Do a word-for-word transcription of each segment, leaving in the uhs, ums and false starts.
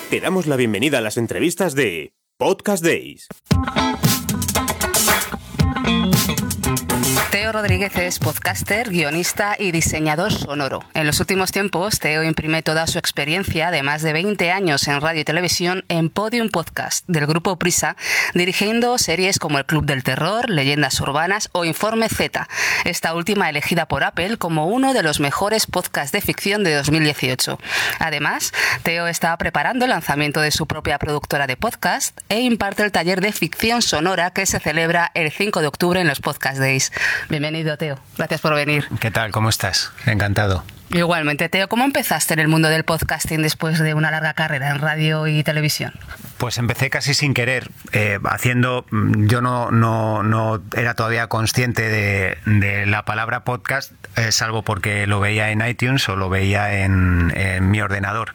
Te damos la bienvenida a las entrevistas de Podcast Days. Teo Rodríguez es podcaster, guionista y diseñador sonoro. En los últimos tiempos, Teo imprime toda su experiencia de más de veinte años en radio y televisión en Podium Podcast del Grupo Prisa, dirigiendo series como El Club del Terror, Leyendas Urbanas o Informe Z, esta última elegida por Apple como uno de los mejores podcasts de ficción de dos mil dieciocho. Además, Teo está preparando el lanzamiento de su propia productora de podcast e imparte el taller de ficción sonora que se celebra el cinco de octubre en los Podcast Days. Bienvenido, Teo. Gracias por venir. ¿Qué tal? ¿Cómo estás? Encantado. Igualmente, Teo, ¿cómo empezaste en el mundo del podcasting después de una larga carrera en radio y televisión? Pues empecé casi sin querer, eh, haciendo, yo no, no, no era todavía consciente de, de la palabra podcast, eh, salvo porque lo veía en iTunes o lo veía en, en mi ordenador.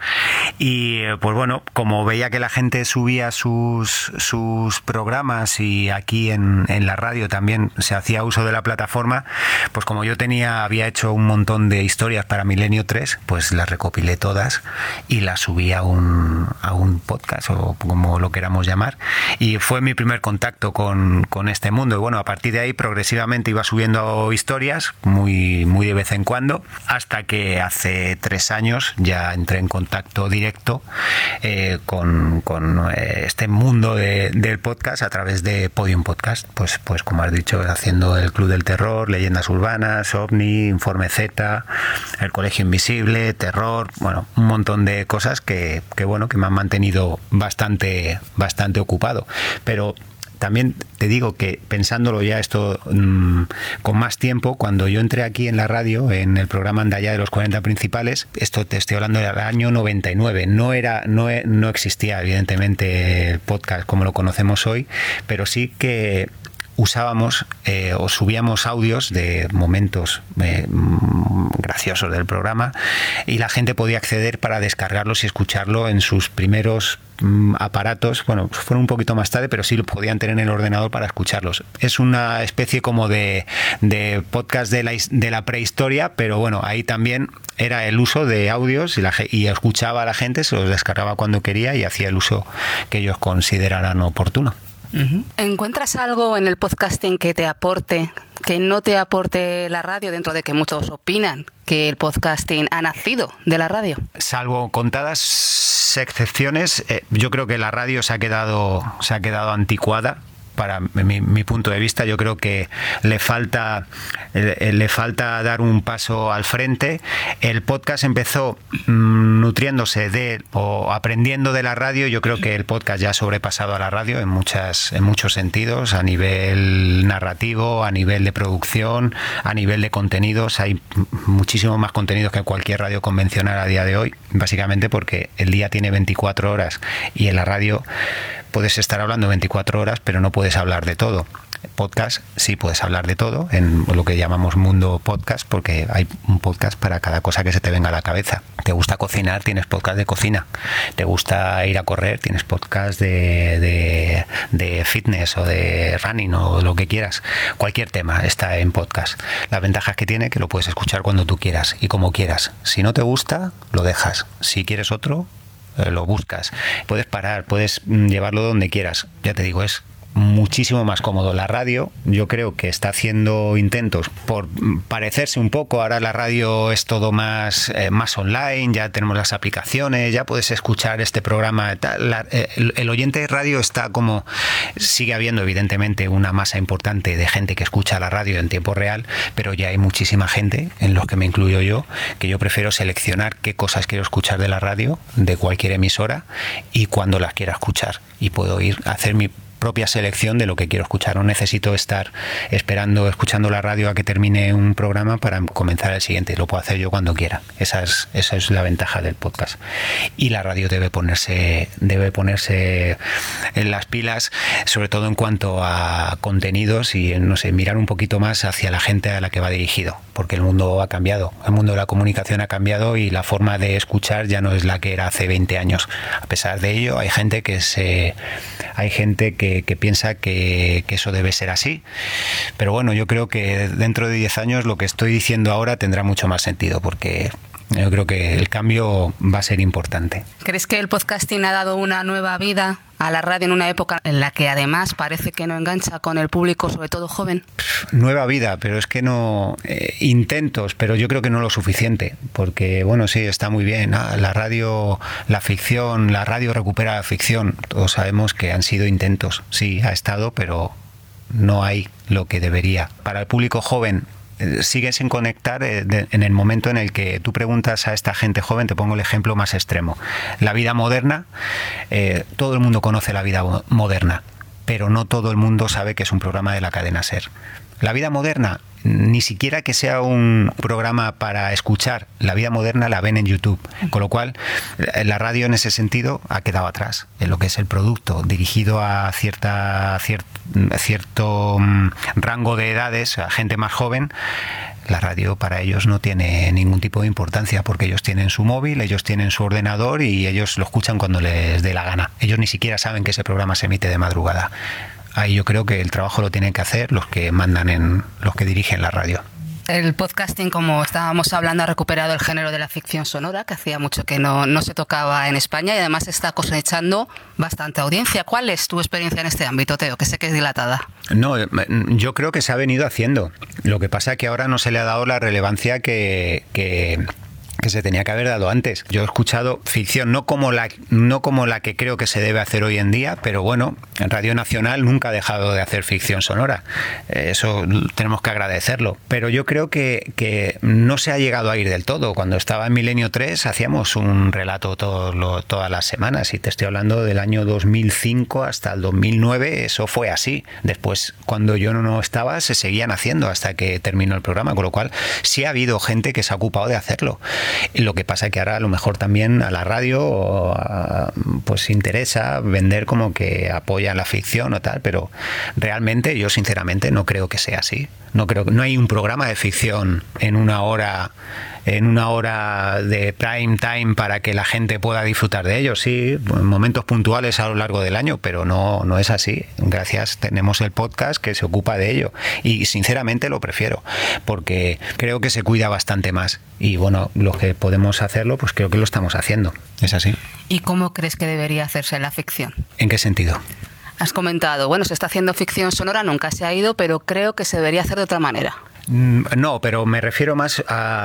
Y pues bueno, como veía que la gente subía sus, sus programas y aquí en, en la radio también se hacía uso de la plataforma, pues como yo tenía, había hecho un montón de historias para Milenio tres, pues las recopilé todas y las subí a un, a un podcast o como lo queramos llamar, y fue mi primer contacto con, con este mundo. Y bueno, a partir de ahí progresivamente iba subiendo historias muy, muy de vez en cuando, hasta que hace tres años ya entré en contacto directo eh, con, con eh, este mundo de, del podcast a través de Podium Podcast, pues, pues como has dicho, haciendo El Club del Terror, Leyendas Urbanas, OVNI, Informe Z, El Colegio Invisible, Terror, bueno, un montón de cosas que, que bueno, que me han mantenido bastante, bastante ocupado. Pero también te digo que pensándolo ya esto mmm, con más tiempo, cuando yo entré aquí en la radio, en el programa Andaya de los cuarenta principales, esto te estoy hablando del año noventa y nueve, no era, no, no existía evidentemente el podcast como lo conocemos hoy, pero sí que usábamos eh, o subíamos audios de momentos eh, graciosos del programa y la gente podía acceder para descargarlos y escucharlo en sus primeros mm, aparatos. Bueno, fueron un poquito más tarde, pero sí lo podían tener en el ordenador para escucharlos. Es una especie como de, de podcast de la, de la prehistoria, pero bueno, ahí también era el uso de audios y, la, y escuchaba a la gente, se los descargaba cuando quería y hacía el uso que ellos consideraran oportuno. Uh-huh. ¿Encuentras algo en el podcasting que te aporte, que no te aporte la radio, dentro de que muchos opinan que el podcasting ha nacido de la radio? Salvo contadas excepciones, eh, yo creo que la radio se ha quedado, se ha quedado anticuada. Para mi, mi punto de vista, yo creo que le falta eh, le falta dar un paso al frente. El podcast empezó mmm, nutriéndose de o aprendiendo de la radio. Yo creo que el podcast ya ha sobrepasado a la radio en muchas en muchos sentidos, a nivel narrativo, a nivel de producción, a nivel de contenidos. Hay muchísimo más contenidos que cualquier radio convencional a día de hoy, básicamente porque el día tiene veinticuatro horas y en la radio puedes estar hablando veinticuatro horas, pero no puedes hablar de todo. Podcast sí puedes hablar de todo en lo que llamamos mundo podcast, porque hay un podcast para cada cosa que se te venga a la cabeza. Te gusta cocinar, tienes podcast de cocina. Te gusta ir a correr, tienes podcast de, de, de fitness o de running o lo que quieras. Cualquier tema está en podcast. La ventaja que tiene que lo puedes escuchar cuando tú quieras y como quieras. Si no te gusta, lo dejas. Si quieres otro, lo buscas, puedes parar, puedes llevarlo donde quieras. Ya te digo, es muchísimo más cómodo. La radio, yo creo que está haciendo intentos por parecerse un poco. Ahora la radio es todo más, eh, más online, ya tenemos las aplicaciones, ya puedes escuchar este programa. Tal. La, el, el oyente de radio está como, sigue habiendo evidentemente una masa importante de gente que escucha la radio en tiempo real, pero ya hay muchísima gente, en los que me incluyo yo, que yo prefiero seleccionar qué cosas quiero escuchar de la radio, de cualquier emisora, y cuando las quiera escuchar, y puedo ir a hacer mi propia selección de lo que quiero escuchar. No necesito estar esperando, escuchando la radio a que termine un programa para comenzar el siguiente. Lo puedo hacer yo cuando quiera. Esa es, esa es la ventaja del podcast. Y la radio debe ponerse, debe ponerse en las pilas, sobre todo en cuanto a contenidos y, no sé, mirar un poquito más hacia la gente a la que va dirigido, porque el mundo ha cambiado. El mundo de la comunicación ha cambiado y la forma de escuchar ya no es la que era hace veinte años. A pesar de ello, hay gente que se, hay gente que Que, que piensa que, que eso debe ser así, pero bueno, yo creo que dentro de diez años lo que estoy diciendo ahora tendrá mucho más sentido, porque Yo creo que el cambio va a ser importante. ¿Crees que el podcasting ha dado una nueva vida a la radio en una época en la que además parece que no engancha con el público, sobre todo joven? Nueva vida, pero es que no... Eh, intentos, pero yo creo que no lo suficiente, porque bueno, sí, está muy bien, ¿no? La radio, la ficción, la radio recupera la ficción, todos sabemos que han sido intentos, sí, ha estado, pero no hay lo que debería. Para el público joven, sigue sin conectar en el momento en el que tú preguntas a esta gente joven. Te pongo el ejemplo más extremo. La vida moderna, eh, todo el mundo conoce la vida moderna, pero no todo el mundo sabe que es un programa de la cadena SER. La vida moderna, ni siquiera que sea un programa para escuchar, la vida moderna la ven en YouTube, con lo cual la radio en ese sentido ha quedado atrás en lo que es el producto dirigido a cierta cier, cierto um, rango de edades, a gente más joven. La radio para ellos no tiene ningún tipo de importancia, porque ellos tienen su móvil, ellos tienen su ordenador y ellos lo escuchan cuando les dé la gana. Ellos ni siquiera saben que ese programa se emite de madrugada. Ahí yo creo que el trabajo lo tienen que hacer los que mandan, en los que dirigen la radio. El podcasting, como estábamos hablando, ha recuperado el género de la ficción sonora, que hacía mucho que no, no se tocaba en España, y además está cosechando bastante audiencia. ¿Cuál es tu experiencia en este ámbito, Teo? Que sé que es dilatada. No, yo creo que se ha venido haciendo. Lo que pasa es que ahora no se le ha dado la relevancia que... que que se tenía que haber dado antes. Yo he escuchado ficción, no como la no como la que creo que se debe hacer hoy en día, pero bueno, Radio Nacional nunca ha dejado de hacer ficción sonora. Eso tenemos que agradecerlo. Pero yo creo que, que no se ha llegado a ir del todo. Cuando estaba en Milenio tres hacíamos un relato todo lo, todas las semanas, y te estoy hablando del año dos mil cinco hasta el dos mil nueve, eso fue así. Después, cuando yo no estaba, se seguían haciendo hasta que terminó el programa, con lo cual sí ha habido gente que se ha ocupado de hacerlo. Lo que pasa es que ahora a lo mejor también a la radio pues interesa vender como que apoya la ficción o tal, pero realmente yo sinceramente no creo que sea así. No creo que no hay un programa de ficción en una hora en una hora de prime time para que la gente pueda disfrutar de ellos. Sí, en momentos puntuales a lo largo del año, pero no, no es así. Gracias, tenemos el podcast que se ocupa de ello, y sinceramente lo prefiero, porque creo que se cuida bastante más, y bueno, los que podemos hacerlo, pues creo que lo estamos haciendo. Es así. ¿Y cómo crees que debería hacerse la ficción? ¿En qué sentido? Has comentado, bueno, se está haciendo ficción sonora, nunca se ha ido, pero creo que se debería hacer de otra manera. No, pero me refiero más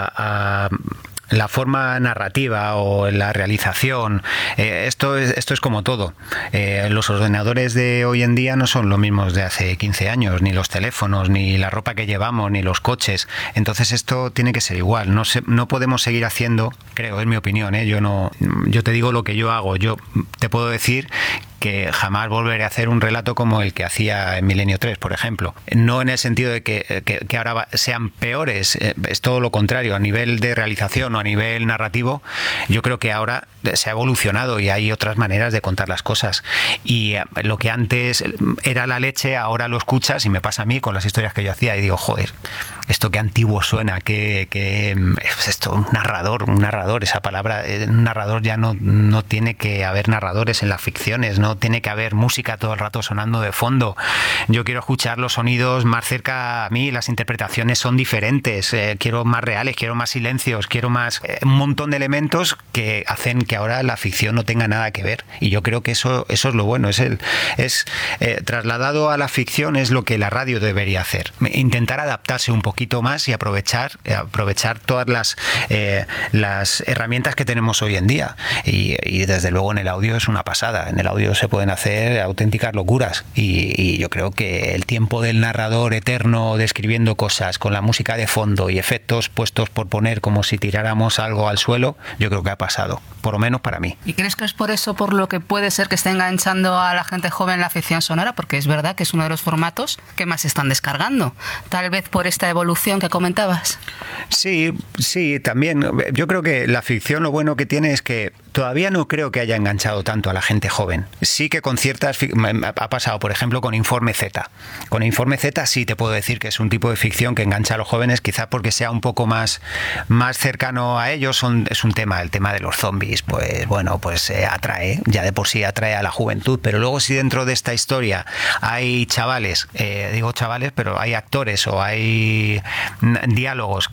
a, a la forma narrativa o la realización. Eh, esto es, esto es como todo. Eh, los ordenadores de hoy en día no son los mismos de hace quince años, ni los teléfonos, ni la ropa que llevamos, ni los coches. Entonces esto tiene que ser igual. No se, no podemos seguir haciendo, creo, es mi opinión, ¿eh? Yo no, yo te digo lo que yo hago. Yo te puedo decir que jamás volveré a hacer un relato como el que hacía en Milenio tres, por ejemplo. No en el sentido de que, que, que ahora sean peores, es todo lo contrario. A nivel de realización o a nivel narrativo, yo creo que ahora se ha evolucionado y hay otras maneras de contar las cosas. Y lo que antes era la leche, ahora lo escuchas, y me pasa a mí con las historias que yo hacía, y digo, joder, esto qué antiguo suena, que, que es esto, un narrador, un narrador, esa palabra, un narrador ya no, no tiene que haber narradores en las ficciones, no tiene que haber música todo el rato sonando de fondo. Yo quiero escuchar los sonidos más cerca a mí, las interpretaciones son diferentes, eh, quiero más reales, quiero más silencios, quiero más, eh, un montón de elementos que hacen que ahora la ficción no tenga nada que ver, y yo creo que eso, eso es lo bueno, es el es eh, trasladado a la ficción es lo que la radio debería hacer, intentar adaptarse un poquito más y aprovechar aprovechar todas las eh, las herramientas que tenemos hoy en día, y, y desde luego en el audio es una pasada. En el audio se pueden hacer auténticas locuras, y, y yo creo que el tiempo del narrador eterno describiendo cosas con la música de fondo y efectos puestos por poner como si tiráramos algo al suelo, yo creo que ha pasado, por lo menos para mí. ¿Y crees que es por eso por lo que puede ser que esté enganchando a la gente joven la ficción sonora? Porque es verdad que es uno de los formatos que más se están descargando, tal vez por esta evolución que comentabas. Sí, sí, también. Yo creo que la ficción, lo bueno que tiene es que todavía no creo que haya enganchado tanto a la gente joven. Sí que con ciertas... Ha pasado, por ejemplo, con Informe Z. Con Informe Z sí te puedo decir que es un tipo de ficción que engancha a los jóvenes, quizá porque sea un poco más, más cercano a ellos. Son, es un tema, el tema de los zombies, pues bueno, pues eh, atrae, ya de por sí atrae a la juventud. Pero luego si dentro de esta historia hay chavales, eh, digo chavales, pero hay actores o hay diálogos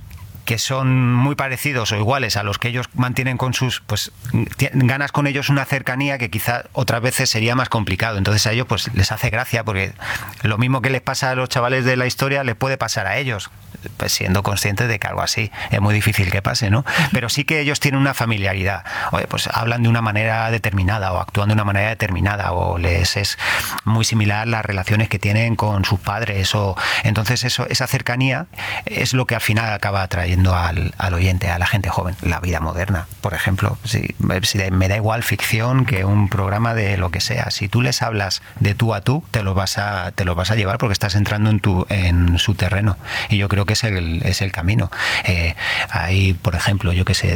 que son muy parecidos o iguales a los que ellos mantienen con sus, pues ganas con ellos una cercanía que quizá otras veces sería más complicado. Entonces a ellos pues les hace gracia, porque lo mismo que les pasa a los chavales de la historia les puede pasar a ellos, pues siendo conscientes de que algo así es muy difícil que pase, ¿no? Pero sí que ellos tienen una familiaridad. Oye, pues hablan de una manera determinada o actúan de una manera determinada, o les es muy similar las relaciones que tienen con sus padres, o entonces eso, esa cercanía es lo que al final acaba atrayendo al, al oyente, a la gente joven. La vida moderna, por ejemplo, si, si me da igual ficción que un programa de lo que sea, si tú les hablas de tú a tú, te lo vas a, te lo vas a llevar porque estás entrando en tu, en su terreno, y yo creo que es el, es el camino. Eh, hay, por ejemplo, yo que sé,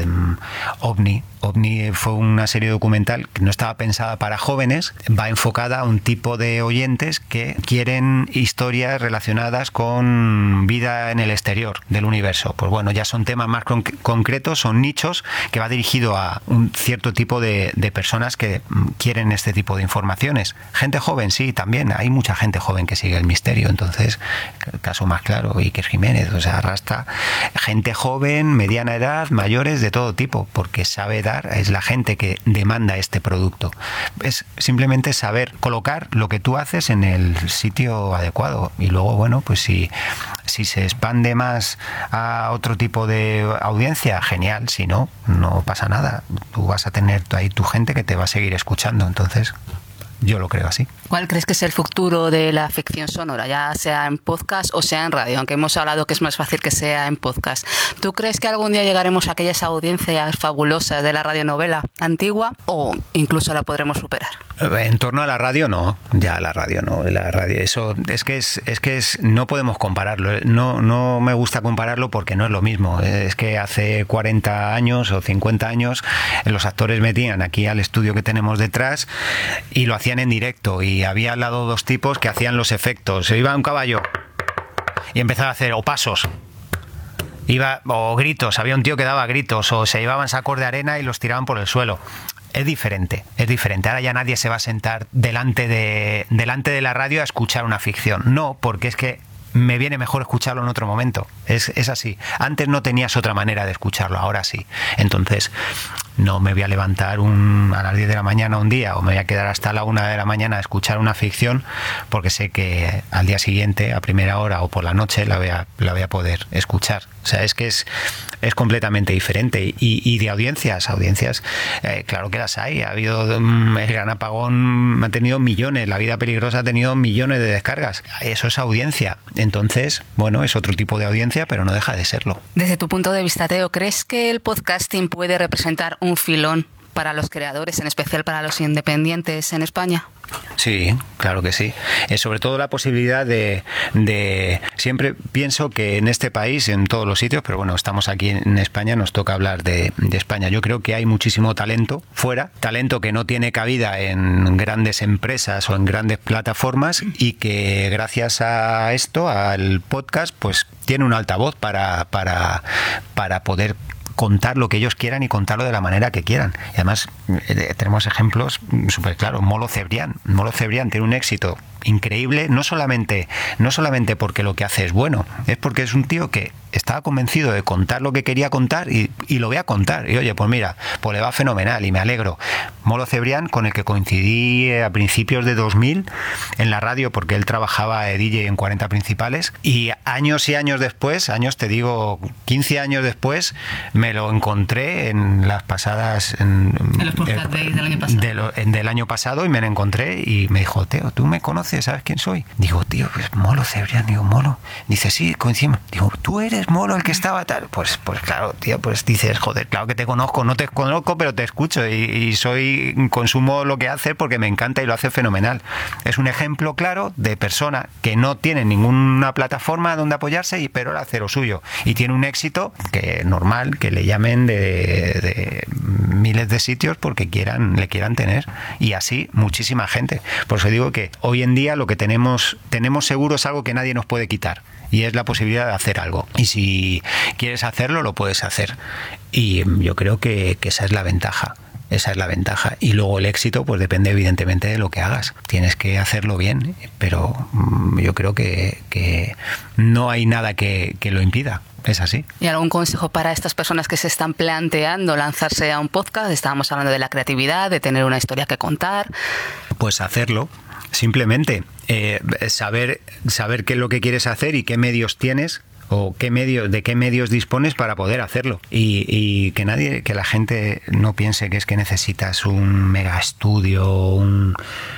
OVNI. OVNI fue una serie documental que no estaba pensada para jóvenes, va enfocada a un tipo de oyentes que quieren historias relacionadas con vida en el exterior del universo. Pues bueno, ya son temas más con- concretos, son nichos que va dirigido a un cierto tipo de, de personas que quieren este tipo de informaciones. Gente joven, sí, también. Hay mucha gente joven que sigue el misterio. Entonces, el caso más claro, Iker Jiménez, o sea, arrastra gente joven, mediana edad, mayores, de todo tipo, porque sabe dar, es la gente que demanda este producto. Es simplemente saber colocar lo que tú haces en el sitio adecuado, y luego, bueno, pues si, si se expande más a otro tipo de audiencia, genial. Si no, no pasa nada. Tú vas a tener ahí tu gente que te va a seguir escuchando. Entonces, yo lo creo así. ¿Cuál crees que es el futuro de la ficción sonora, ya sea en podcast o sea en radio? Aunque hemos hablado que es más fácil que sea en podcast. ¿Tú crees que algún día llegaremos a aquellas audiencias fabulosas de la radionovela antigua, o incluso la podremos superar? En torno a la radio, no. Ya la radio no. La radio, eso es que es, es que es, no podemos compararlo. No, no me gusta compararlo porque no es lo mismo. Es que hace cuarenta años o cincuenta años los actores metían aquí al estudio que tenemos detrás y lo hacían en directo, y había al lado dos tipos que hacían los efectos. Se iba un caballo y empezaba a hacer o pasos, iba o gritos, había un tío que daba gritos, o se llevaban sacos de arena y los tiraban por el suelo. Es diferente, es diferente. Ahora ya nadie se va a sentar delante de, delante de la radio a escuchar una ficción. No, porque es que me viene mejor escucharlo en otro momento. Es, es así. Antes no tenías otra manera de escucharlo, ahora sí. Entonces, no me voy a levantar un, a las diez de la mañana un día, o me voy a quedar hasta la una de la mañana a escuchar una ficción, porque sé que al día siguiente, a primera hora o por la noche, la voy a, la voy a poder escuchar. O sea, es que es, es completamente diferente. Y, y de audiencias, audiencias, eh, claro que las hay. Ha habido, um, el Gran Apagón ha tenido millones, La Vida Peligrosa ha tenido millones de descargas. Eso es audiencia. Entonces, bueno, es otro tipo de audiencia, pero no deja de serlo. Desde tu punto de vista, Teo, ¿crees que el podcasting puede representar un filón para los creadores, en especial para los independientes en España? Sí, claro que sí. Es sobre todo la posibilidad de, de... Siempre pienso que en este país, en todos los sitios, pero bueno, estamos aquí en España, nos toca hablar de, de España. Yo creo que hay muchísimo talento fuera, talento que no tiene cabida en grandes empresas o en grandes plataformas, y que gracias a esto, al podcast, pues tiene un altavoz para, para, para poder contar lo que ellos quieran y contarlo de la manera que quieran. Y además eh, tenemos ejemplos súper claros. Molo Cebrián. Molo Cebrián tiene un éxito increíble, no solamente, no solamente porque lo que hace es bueno, es porque es un tío que estaba convencido de contar lo que quería contar, y, y lo voy a contar. Y oye, pues mira, pues le va fenomenal y me alegro. Molo Cebrián, con el que coincidí a principios de dos mil en la radio, porque él trabajaba de D J en cuarenta principales, y años y años después, años te digo, quince años después, me lo encontré en las pasadas... En, en los podcast days del año pasado. De lo, en, del año pasado, y me lo encontré y me dijo, Teo, ¿tú me conoces? ¿Sabes quién soy? Digo, tío, pues Molo Cebrián. Digo, Molo. Dice, sí, coincidimos. Digo, ¿tú eres Molo el que estaba tal? Pues, pues claro, tío, pues dices, joder, claro que te conozco, no te conozco, pero te escucho, y, y soy, consumo lo que hace porque me encanta y lo hace fenomenal. Es un ejemplo claro de persona que no tiene ninguna plataforma donde apoyarse, y pero él hace lo suyo. Y tiene un éxito que normal, que le llamen de, de miles de sitios porque quieran, le quieran tener. Y así muchísima gente. Por eso digo que hoy en día lo que tenemos, tenemos seguro es algo que nadie nos puede quitar, y es la posibilidad de hacer algo. Y si quieres hacerlo, lo puedes hacer. Y yo creo que, que esa es la ventaja. Esa es la ventaja. Y luego el éxito, pues depende evidentemente de lo que hagas. Tienes que hacerlo bien, pero yo creo que, que no hay nada que, que lo impida. es así. ¿Y algún consejo para estas personas que se están planteando lanzarse a un podcast? Estábamos hablando de la creatividad, de tener una historia que contar. Pues hacerlo, simplemente. Eh, saber, saber qué es lo que quieres hacer y qué medios tienes o qué medios, de qué medios dispones para poder hacerlo. Y, y que nadie, que la gente no piense que es que necesitas un mega estudio, un,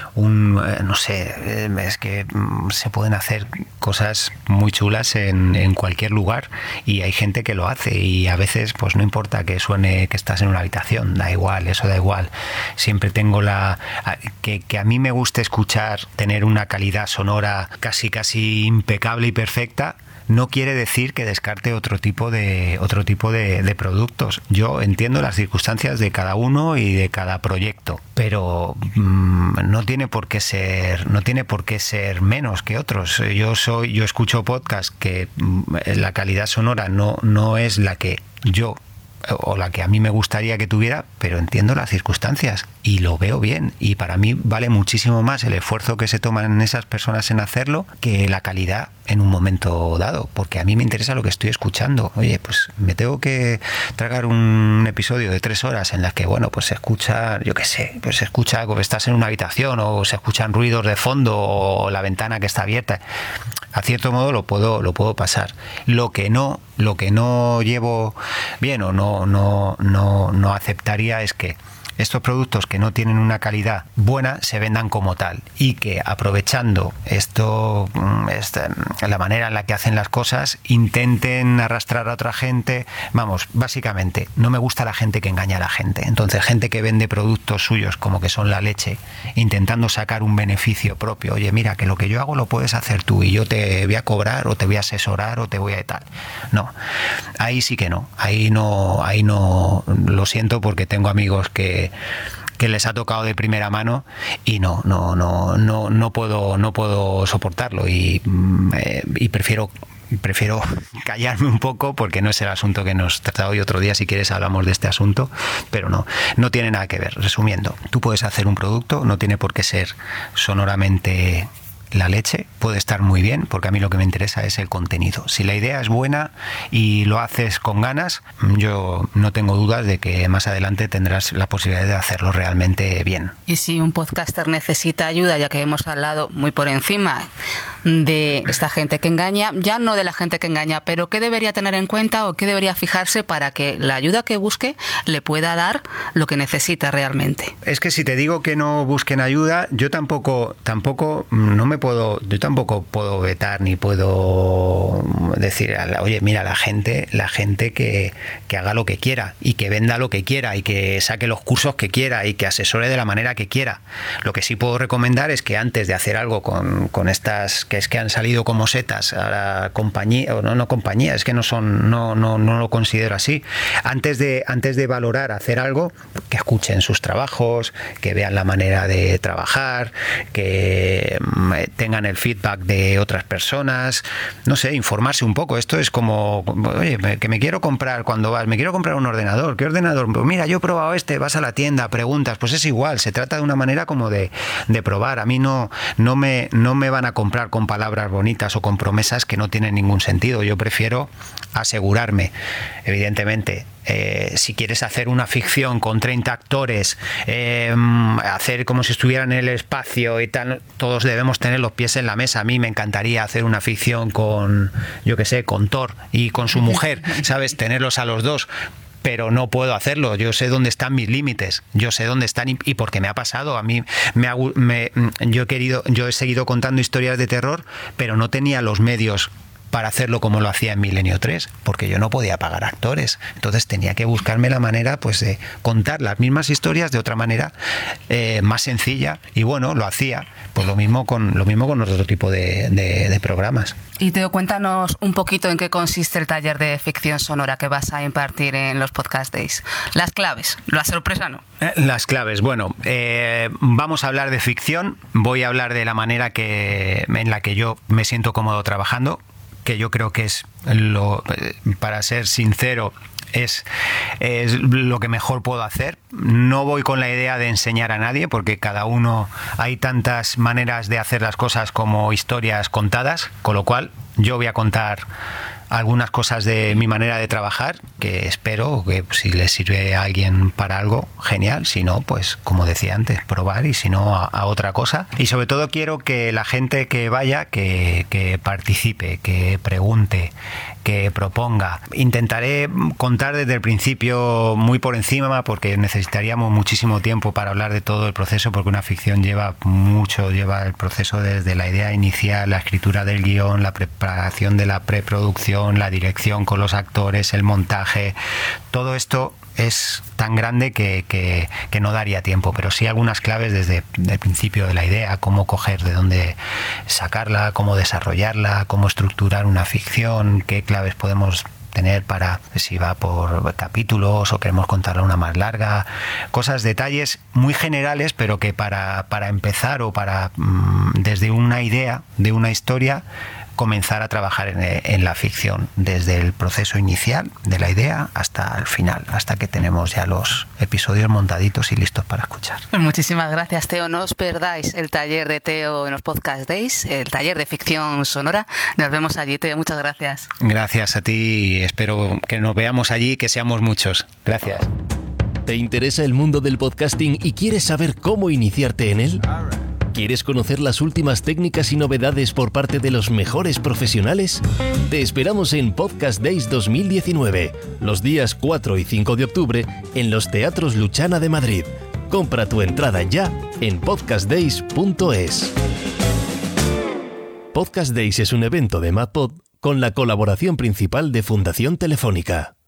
un eh, no sé, es que se pueden hacer cosas muy chulas en, en cualquier lugar y hay gente que lo hace y a veces pues no importa que suene que estás en una habitación, da igual, eso da igual. Siempre tengo la... que, que a mí me gusta escuchar, tener una calidad sonora casi casi impecable y perfecta, no quiere decir que descarte otro tipo de otro tipo de, de productos. Yo entiendo las circunstancias de cada uno y de cada proyecto, pero mmm, no tiene por qué ser no tiene por qué ser menos que otros. Yo soy yo escucho podcasts que mmm, la calidad sonora no no es la que yo o la que a mí me gustaría que tuviera, pero entiendo las circunstancias y lo veo bien, y para mí vale muchísimo más el esfuerzo que se toman esas personas en hacerlo que la calidad en un momento dado, porque a mí me interesa lo que estoy escuchando. Oye, pues me tengo que tragar un episodio de tres horas en las que, bueno, pues se escucha, yo qué sé, pues se escucha como estás en una habitación o se escuchan ruidos de fondo o la ventana que está abierta. A cierto modo lo puedo lo puedo pasar. Lo que no lo que no llevo bien o no no no no aceptaría es que estos productos que no tienen una calidad buena se vendan como tal y que aprovechando esto, esta, la manera en la que hacen las cosas, intenten arrastrar a otra gente. Vamos, básicamente, no me gusta la gente que engaña a la gente. Entonces, gente que vende productos suyos como que son la leche, intentando sacar un beneficio propio. Oye, mira, que lo que yo hago lo puedes hacer tú y yo te voy a cobrar o te voy a asesorar o te voy a tal. No, ahí sí que no. Ahí no, ahí no, lo siento porque tengo amigos que que les ha tocado de primera mano y no no no no no puedo no puedo soportarlo y, eh, y prefiero prefiero callarme un poco porque no es el asunto que nos trata hoy. Otro día, si quieres, hablamos de este asunto, pero no no tiene nada que ver. Resumiendo, tú puedes hacer un producto, no tiene por qué ser sonoramente la leche, puede estar muy bien, porque a mí lo que me interesa es el contenido. Si la idea es buena y lo haces con ganas, yo no tengo dudas de que más adelante tendrás la posibilidad de hacerlo realmente bien. Y si un podcaster necesita ayuda, ya que hemos hablado muy por encima de esta gente que engaña, ya no de la gente que engaña, pero ¿qué debería tener en cuenta o qué debería fijarse para que la ayuda que busque le pueda dar lo que necesita realmente? Es que si te digo que no busquen ayuda, yo tampoco tampoco no me puedo yo tampoco puedo vetar ni puedo decir, oye, mira, la gente la gente que, que haga lo que quiera y que venda lo que quiera y que saque los cursos que quiera y que asesore de la manera que quiera. Lo que sí puedo recomendar es que antes de hacer algo con, con estas que es que han salido como setas a la compañía, o no, no compañía, es que no son, no, no, no lo considero así. Antes de, antes de valorar hacer algo, que escuchen sus trabajos, que vean la manera de trabajar, que tengan el feedback de otras personas, no sé, informarse un poco. Esto es como, oye, que me quiero comprar cuando vas, me quiero comprar un ordenador. ¿Qué ordenador? Pues mira, yo he probado este, vas a la tienda, preguntas, pues es igual, se trata de una manera como de, de probar. A mí no, no me, no me van a comprar con palabras bonitas o con promesas que no tienen ningún sentido. Yo prefiero asegurarme, evidentemente. Eh, si quieres hacer una ficción con treinta actores, eh, hacer como si estuvieran en el espacio y tal, todos debemos tener los pies en la mesa. A mí me encantaría hacer una ficción con, yo qué sé, con Thor y con su mujer, ¿sabes? Tenerlos a los dos. Pero no puedo hacerlo. Yo sé dónde están mis límites. Yo sé dónde están y, y porque me ha pasado. A mí me, ha, me yo he querido, yo he seguido contando historias de terror, pero no tenía los medios para hacerlo como lo hacía en Milenio tres, porque yo no podía pagar actores. Entonces tenía que buscarme la manera, pues, de contar las mismas historias de otra manera eh, más sencilla. Y bueno, lo hacía. Pues lo mismo con lo mismo con otro tipo de, de, de programas. Y Teo, cuéntanos un poquito en qué consiste el taller de ficción sonora que vas a impartir en los Podcast Days. Las claves, la sorpresa no. Las claves, bueno, eh, vamos a hablar de ficción. Voy a hablar de la manera que en la que yo me siento cómodo trabajando, que yo creo que es lo, para ser sincero, es, es lo que mejor puedo hacer. No voy con la idea de enseñar a nadie, porque cada uno, hay tantas maneras de hacer las cosas como historias contadas, con lo cual yo voy a contar algunas cosas de mi manera de trabajar, que espero que si les sirve a alguien para algo, genial. Si no, pues como decía antes, probar, y si no, a, a otra cosa. Y sobre todo quiero que la gente que vaya, que, que participe, que pregunte, que proponga. Intentaré contar desde el principio muy por encima, porque necesitaríamos muchísimo tiempo para hablar de todo el proceso, porque una ficción lleva mucho, lleva el proceso desde la idea inicial, la escritura del guión, la preparación de la preproducción, la dirección con los actores, el montaje. Todo esto es tan grande que, que, que no daría tiempo, pero sí algunas claves desde el principio de la idea, cómo coger, de dónde sacarla, cómo desarrollarla, cómo estructurar una ficción, qué claves podemos tener para si va por capítulos o queremos contarla una más larga, cosas, detalles muy generales, pero que para, para empezar o para mmm, desde una idea de una historia comenzar a trabajar en, en la ficción, desde el proceso inicial de la idea hasta el final, hasta que tenemos ya los episodios montaditos y listos para escuchar. Muchísimas gracias, Teo. No os perdáis el taller de Teo en los Podcast Days, el taller de ficción sonora. Nos vemos allí, Teo. Muchas gracias. Gracias a ti. Espero que nos veamos allí, que seamos muchos. Gracias. ¿Te interesa el mundo del podcasting y quieres saber cómo iniciarte en él? ¿Quieres conocer las últimas técnicas y novedades por parte de los mejores profesionales? Te esperamos en Podcast Days dos mil diecinueve, los días cuatro y cinco de octubre, en los Teatros Luchana de Madrid. Compra tu entrada ya en podcast days punto es. Podcast Days es un evento de MadPod con la colaboración principal de Fundación Telefónica.